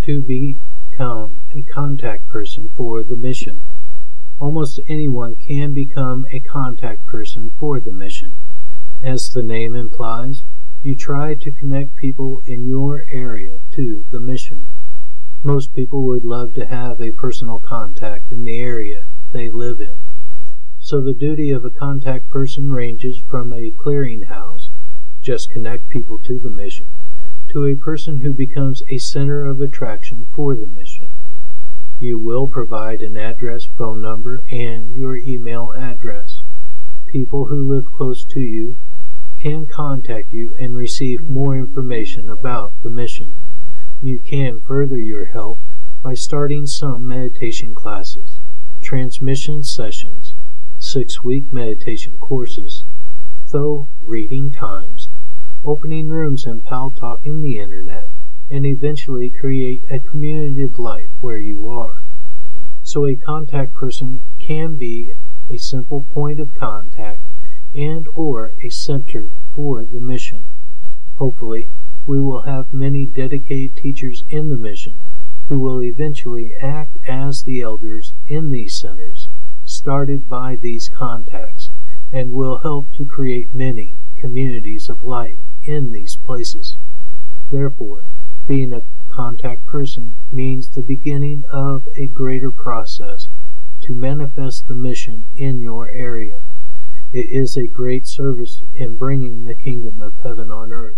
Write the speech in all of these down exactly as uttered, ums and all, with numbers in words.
to become a contact person for the mission. Almost anyone can become a contact person for the mission. As the name implies, you try to connect people in your area to the mission. Most people would love to have a personal contact in the area they live in. So the duty of a contact person ranges from a clearinghouse, just connect people to the mission, to a person who becomes a center of attraction for the mission. You will provide an address, phone number, and your email address. People who live close to you can contact you and receive more information about the mission. You can further your help by starting some meditation classes, transmission sessions, six-week meditation courses, though reading times, opening rooms in Paltalk in the Internet, and eventually create a community of light where you are. So a contact person can be a simple point of contact and or a center for the mission. Hopefully, we will have many dedicated teachers in the mission who will eventually act as the elders in these centers, started by these contacts, and will help to create many communities of light in these places. Therefore, being a contact person means the beginning of a greater process to manifest the mission in your area. It is a great service in bringing the kingdom of heaven on earth.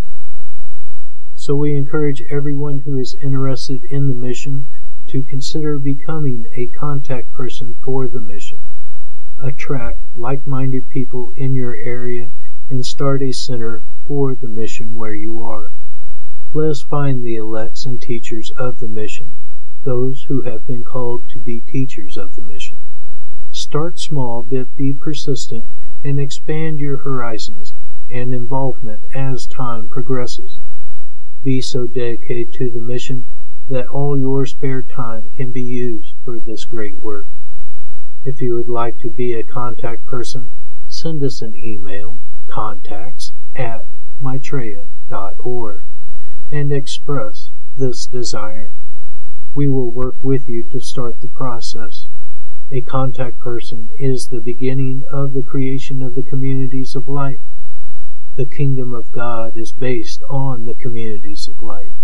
So we encourage everyone who is interested in the mission to consider becoming a contact person for the mission. Attract like-minded people in your area and start a center for the mission where you are. Let us find the elects and teachers of the mission, those who have been called to be teachers of the mission. Start small, but be persistent, and expand your horizons and involvement as time progresses. Be so dedicated to the mission that all your spare time can be used for this great work. If you would like to be a contact person, send us an email, contacts at maitreya dot org, and express this desire. We will work with you to start the process. A contact person is the beginning of the creation of the communities of light. The kingdom of God is based on the communities of light.